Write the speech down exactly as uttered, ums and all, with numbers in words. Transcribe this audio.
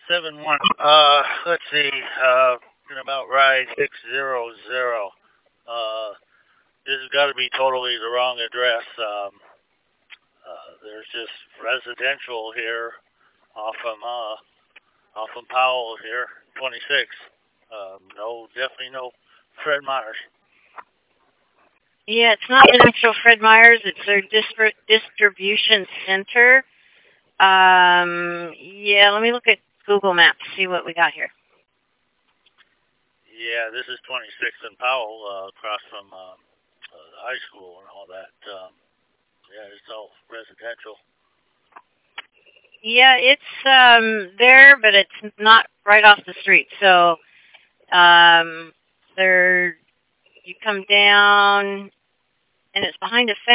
seven one. Uh, let's see. Uh, about right six zero zero. Uh, this has got to be totally the wrong address. Um, uh, there's just residential here off from uh, off from Powell here, twenty-six. Um, no, definitely no Fred Meyers. Yeah, it's not the actual Fred Meyers. It's their distri- distribution center. Um, yeah, let me look at Google Maps, see what we got here. Yeah, this is twenty-six in Powell, uh, across from um, uh, the high school and all that. Um, yeah, it's all residential. Yeah, it's um there, but it's not right off the street. So, um, there you come down, and it's behind a fence.